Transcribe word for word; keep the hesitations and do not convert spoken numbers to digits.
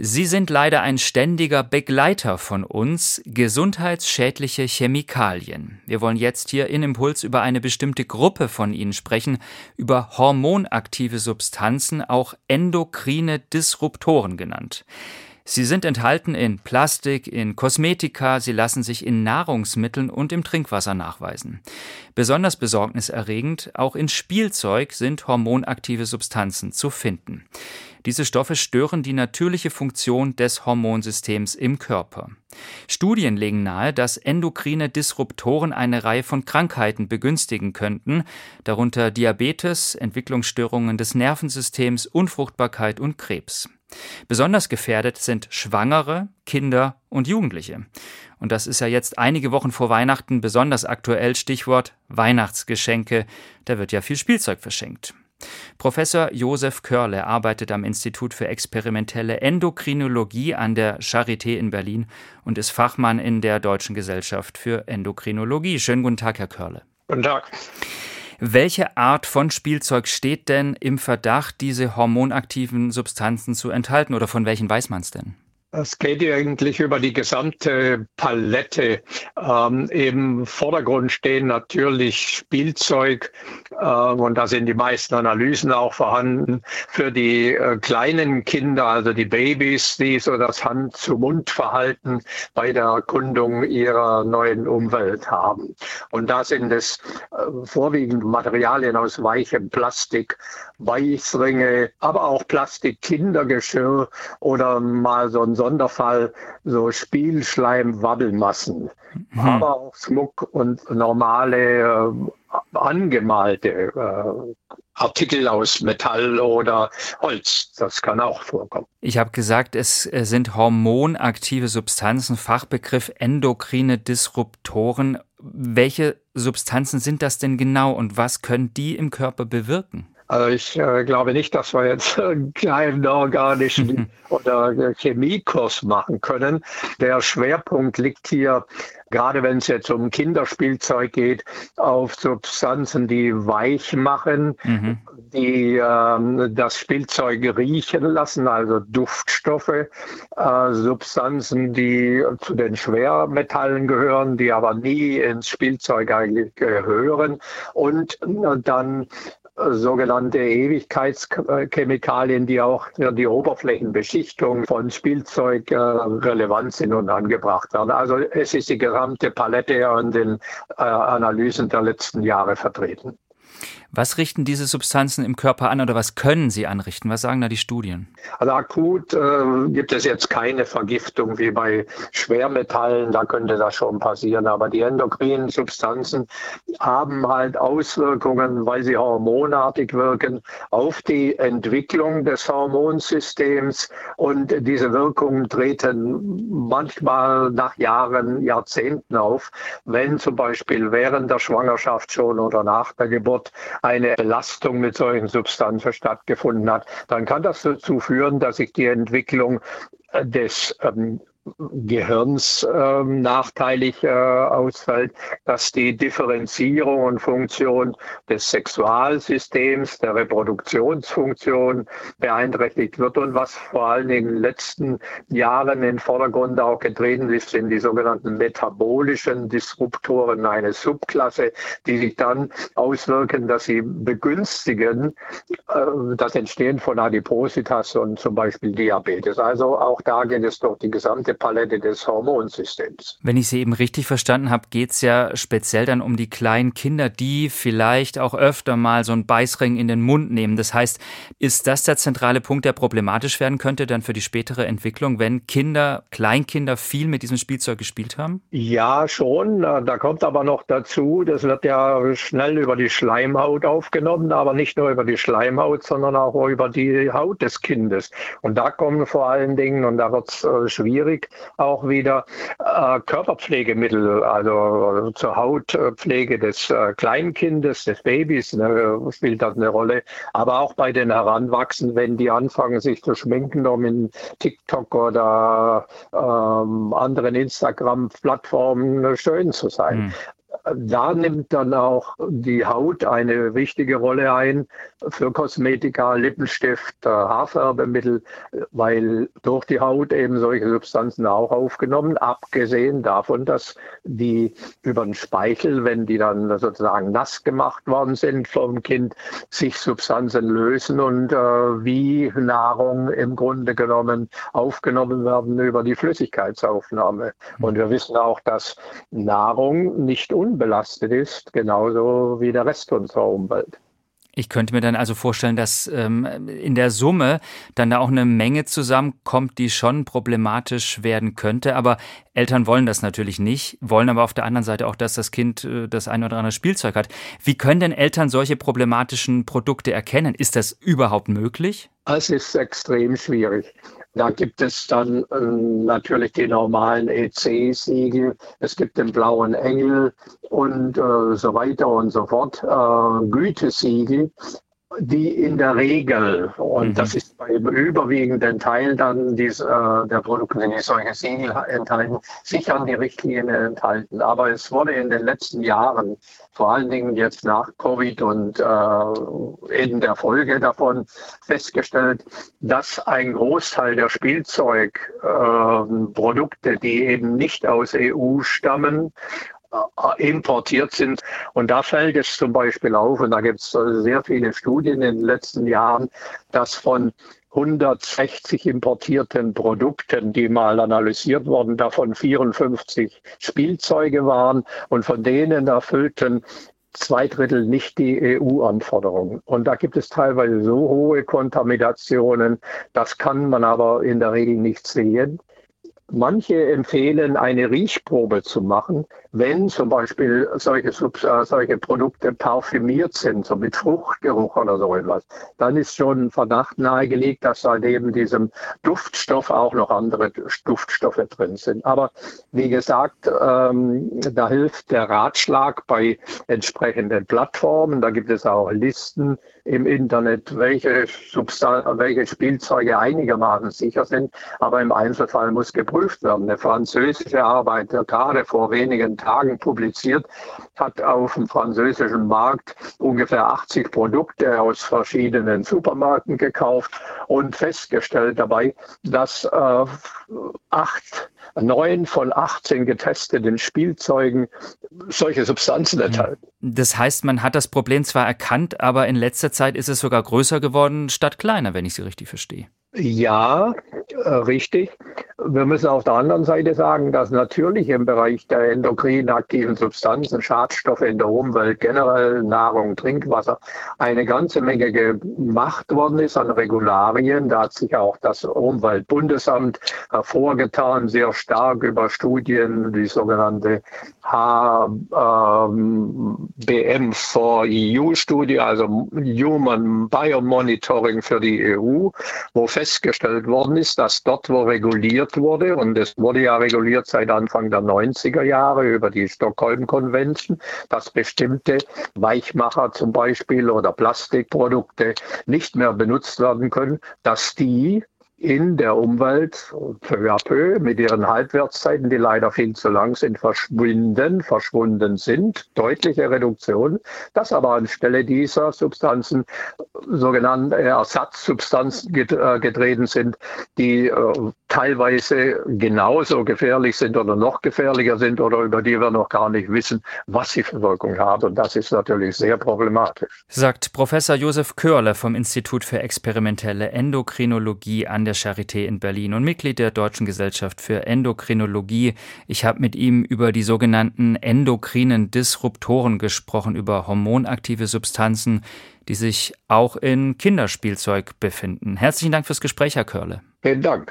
Sie sind leider ein ständiger Begleiter von uns, gesundheitsschädliche Chemikalien. Wir wollen jetzt hier in Impuls über eine bestimmte Gruppe von ihnen sprechen, über hormonaktive Substanzen, auch endokrine Disruptoren genannt. Sie sind enthalten in Plastik, in Kosmetika, sie lassen sich in Nahrungsmitteln und im Trinkwasser nachweisen. Besonders besorgniserregend, auch in Spielzeug sind hormonaktive Substanzen zu finden. Diese Stoffe stören die natürliche Funktion des Hormonsystems im Körper. Studien legen nahe, dass endokrine Disruptoren eine Reihe von Krankheiten begünstigen könnten, darunter Diabetes, Entwicklungsstörungen des Nervensystems, Unfruchtbarkeit und Krebs. Besonders gefährdet sind Schwangere, Kinder und Jugendliche. Und das ist ja jetzt einige Wochen vor Weihnachten besonders aktuell, Stichwort Weihnachtsgeschenke. Da wird ja viel Spielzeug verschenkt. Professor Josef Körle arbeitet am Institut für experimentelle Endokrinologie an der Charité in Berlin und ist Fachmann in der Deutschen Gesellschaft für Endokrinologie. Schönen guten Tag, Herr Körle. Guten Tag. Welche Art von Spielzeug steht denn im Verdacht, diese hormonaktiven Substanzen zu enthalten, oder von welchen weiß man es denn? Es geht eigentlich über die gesamte Palette. Ähm, Im Vordergrund stehen natürlich Spielzeug, äh, und da sind die meisten Analysen auch vorhanden, für die äh, kleinen Kinder, also die Babys, die so das Hand-zu-Mund-Verhalten bei der Erkundung ihrer neuen Umwelt haben. Und da sind es äh, vorwiegend Materialien aus weichem Plastik, Beißringe, aber auch Plastik-Kindergeschirr oder mal so ein Sonderfall, so Spielschleim-Wabbelmassen, mhm. aber auch Schmuck und normale äh, angemalte äh, Artikel aus Metall oder Holz. Das kann auch vorkommen. Ich habe gesagt, es sind hormonaktive Substanzen, Fachbegriff endokrine Disruptoren. Welche Substanzen sind das denn genau und was können die im Körper bewirken? Also ich äh, glaube nicht, dass wir jetzt einen kleinen organischen oder Chemiekurs machen können. Der Schwerpunkt liegt hier, gerade wenn es jetzt um Kinderspielzeug geht, auf Substanzen, die weich machen, mhm. die äh, das Spielzeug riechen lassen, also Duftstoffe, äh, Substanzen, die zu den Schwermetallen gehören, die aber nie ins Spielzeug eigentlich gehören, und äh, dann sogenannte Ewigkeitschemikalien, die auch für die Oberflächenbeschichtung von Spielzeug äh, relevant sind und angebracht werden. Also es ist die gesamte Palette an den äh, Analysen der letzten Jahre vertreten. Was richten diese Substanzen im Körper an oder was können sie anrichten? Was sagen da die Studien? Also akut äh, gibt es jetzt keine Vergiftung wie bei Schwermetallen, da könnte das schon passieren. Aber die endokrinen Substanzen haben halt Auswirkungen, weil sie hormonartig wirken, auf die Entwicklung des Hormonsystems. Und diese Wirkungen treten manchmal nach Jahren, Jahrzehnten auf, wenn zum Beispiel während der Schwangerschaft schon oder nach der Geburt eine Belastung mit solchen Substanzen stattgefunden hat, dann kann das dazu führen, dass sich die Entwicklung des ähm, Gehirns äh, nachteilig äh, ausfällt, dass die Differenzierung und Funktion des Sexualsystems, der Reproduktionsfunktion beeinträchtigt wird. Und was vor allem in den letzten Jahren in den Vordergrund auch getreten ist, sind die sogenannten metabolischen Disruptoren, eine Subklasse, die sich dann auswirken, dass sie begünstigen äh, das Entstehen von Adipositas und zum Beispiel Diabetes. Also auch da geht es durch die gesamte Palette des Hormonsystems. Wenn ich Sie eben richtig verstanden habe, geht es ja speziell dann um die kleinen Kinder, die vielleicht auch öfter mal so einen Beißring in den Mund nehmen. Das heißt, ist das der zentrale Punkt, der problematisch werden könnte dann für die spätere Entwicklung, wenn Kinder, Kleinkinder viel mit diesem Spielzeug gespielt haben? Ja, schon. Da kommt aber noch dazu, das wird ja schnell über die Schleimhaut aufgenommen, aber nicht nur über die Schleimhaut, sondern auch über die Haut des Kindes. Und da kommen vor allen Dingen, und da wird es äh, schwierig, auch wieder äh, Körperpflegemittel, also zur Hautpflege des äh, Kleinkindes, des Babys, ne, spielt das eine Rolle. Aber auch bei den Heranwachsenden, wenn die anfangen, sich zu schminken, um in TikTok oder ähm, anderen Instagram-Plattformen schön zu sein. Mhm. da nimmt dann auch die Haut eine wichtige Rolle ein für Kosmetika, Lippenstift, Haarfärbemittel, weil durch die Haut eben solche Substanzen auch aufgenommen, abgesehen davon, dass die über den Speichel, wenn die dann sozusagen nass gemacht worden sind vom Kind, sich Substanzen lösen und äh, wie Nahrung im Grunde genommen aufgenommen werden über die Flüssigkeitsaufnahme. Und wir wissen auch, dass Nahrung nicht unbelastet ist, genauso wie der Rest unserer Umwelt. Ich könnte mir dann also vorstellen, dass ähm, in der Summe dann da auch eine Menge zusammenkommt, die schon problematisch werden könnte. Aber Eltern wollen das natürlich nicht, wollen aber auf der anderen Seite auch, dass das Kind äh, das ein oder andere Spielzeug hat. Wie können denn Eltern solche problematischen Produkte erkennen? Ist das überhaupt möglich? Es ist extrem schwierig. Da gibt es dann äh, natürlich die normalen E C-Siegel, es gibt den blauen Engel und äh, so weiter und so fort, äh, Gütesiegel, die in der Regel, und mhm. das ist beim überwiegenden Teil dann dies, äh, der Produkte, die solche Siegel enthalten, sich an die Richtlinien enthalten. Aber es wurde in den letzten Jahren, vor allen Dingen jetzt nach Covid und äh, in der Folge davon festgestellt, dass ein Großteil der Spielzeugprodukte, äh, die eben nicht aus E U stammen, importiert sind. Und da fällt es zum Beispiel auf, und da gibt es sehr viele Studien in den letzten Jahren, dass von hundertsechzig importierten Produkten, die mal analysiert wurden, davon vierundfünfzig Spielzeuge waren und von denen erfüllten zwei Drittel nicht die E U-Anforderungen. Und da gibt es teilweise so hohe Kontaminationen, das kann man aber in der Regel nicht sehen. Manche empfehlen, eine Riechprobe zu machen, wenn zum Beispiel solche, äh, solche Produkte parfümiert sind, so mit Fruchtgeruch oder so etwas. Dann ist schon ein Verdacht nahegelegt, dass da neben diesem Duftstoff auch noch andere Duftstoffe drin sind. Aber wie gesagt, ähm, da hilft der Ratschlag bei entsprechenden Plattformen. Da gibt es auch Listen im Internet, welche, Substan- welche Spielzeuge einigermaßen sicher sind. Aber im Einzelfall muss geprüft werden. Eine französische Arbeit, gerade vor wenigen Tagen publiziert, hat auf dem französischen Markt ungefähr achtzig Produkte aus verschiedenen Supermärkten gekauft und festgestellt dabei, dass äh, acht, neun von achtzehn getesteten Spielzeugen solche Substanzen enthalten. Das heißt, man hat das Problem zwar erkannt, aber in letzter Zeit ist es sogar größer geworden statt kleiner, wenn ich Sie richtig verstehe. Ja, äh, richtig. Wir müssen auf der anderen Seite sagen, dass natürlich im Bereich der endokrin aktiven Substanzen, Schadstoffe in der Umwelt, generell Nahrung, Trinkwasser, eine ganze Menge gemacht worden ist an Regularien. Da hat sich auch das Umweltbundesamt hervorgetan, sehr stark über Studien, die sogenannte H B M vier E U-Studie, also Human Biomonitoring für die E U, wo festgestellt worden ist, dass dort, wo reguliert wurde, und es wurde ja reguliert seit Anfang der neunziger Jahre über die Stockholm Convention, dass bestimmte Weichmacher zum Beispiel oder Plastikprodukte nicht mehr benutzt werden können, dass die in der Umwelt peu à peu mit ihren Halbwertszeiten, die leider viel zu lang sind, verschwinden, verschwunden sind. Deutliche Reduktion, dass aber anstelle dieser Substanzen sogenannte Ersatzsubstanzen getreten sind, die äh, teilweise genauso gefährlich sind oder noch gefährlicher sind oder über die wir noch gar nicht wissen, was sie für Wirkung haben. Und das ist natürlich sehr problematisch. Sagt Professor Josef Körle vom Institut für experimentelle Endokrinologie an der Charité in Berlin und Mitglied der Deutschen Gesellschaft für Endokrinologie. Ich habe mit ihm über die sogenannten endokrinen Disruptoren gesprochen, über hormonaktive Substanzen, die sich auch in Kinderspielzeug befinden. Herzlichen Dank fürs Gespräch, Herr Körle. Vielen Dank.